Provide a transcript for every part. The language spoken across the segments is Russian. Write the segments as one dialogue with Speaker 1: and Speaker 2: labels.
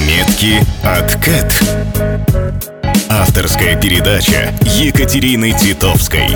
Speaker 1: Заметки от Кэт. Авторская передача Екатерины Титовской.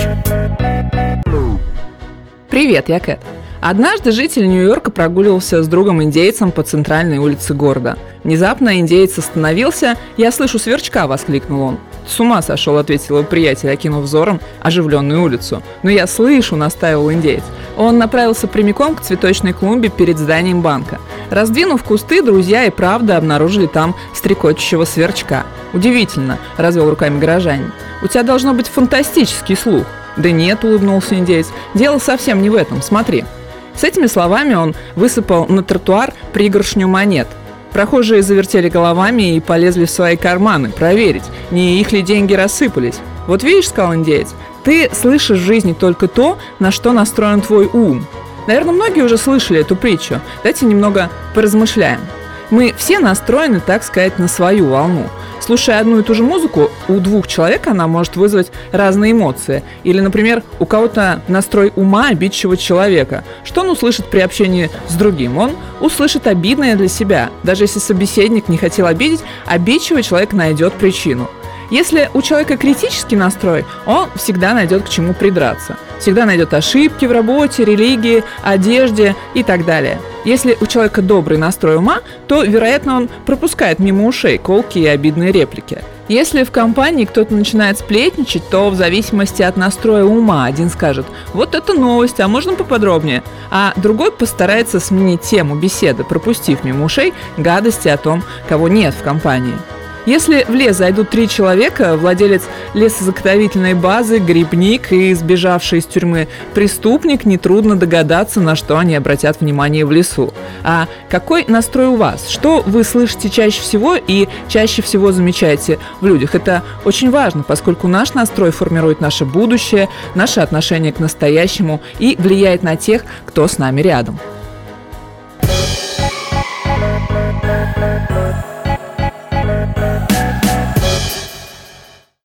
Speaker 2: Привет, я Кэт. Однажды житель Нью-Йорка прогуливался с другом-индейцем по центральной улице города. Внезапно индеец остановился. «Я слышу сверчка!» – воскликнул он. «С ума сошел!» – ответил его приятель, окинув взором оживленную улицу. «Но я слышу!» – настаивал индеец. Он направился прямиком к цветочной клумбе перед зданием банка. Раздвинув кусты, друзья и правда обнаружили там стрекочущего сверчка. «Удивительно!» – развел руками горожанин. «У тебя должно быть фантастический слух!» «Да нет!» – улыбнулся индеец. «Дело совсем не в этом, смотри!» С этими словами он высыпал на тротуар пригоршню монет. Прохожие завертели головами и полезли в свои карманы проверить, не их ли деньги рассыпались. «Вот видишь, — сказал индеец, — ты слышишь в жизни только то, на что настроен твой ум». Наверное, многие уже слышали эту притчу. Давайте немного поразмышляем. Мы все настроены, так сказать, на свою волну. Слушая одну и ту же музыку, у двух человек она может вызвать разные эмоции. Или, например, у кого-то настрой ума обидчивого человека. Что он услышит при общении с другим? Он услышит обидное для себя. Даже если собеседник не хотел обидеть, обидчивый человек найдет причину. Если у человека критический настрой, он всегда найдет к чему придраться. Всегда найдет ошибки в работе, религии, одежде и так далее. Если у человека добрый настрой ума, то, вероятно, он пропускает мимо ушей колкие и обидные реплики. Если в компании кто-то начинает сплетничать, то в зависимости от настроя ума один скажет: «Вот это новость, а можно поподробнее?», а другой постарается сменить тему беседы, пропустив мимо ушей гадости о том, кого нет в компании. Если в лес зайдут 3 человека, владелец лесозаготовительной базы, грибник и сбежавший из тюрьмы преступник, нетрудно догадаться, на что они обратят внимание в лесу. А какой настрой у вас? Что вы слышите чаще всего и чаще всего замечаете в людях? Это очень важно, поскольку наш настрой формирует наше будущее, наше отношение к настоящему и влияет на тех, кто с нами рядом.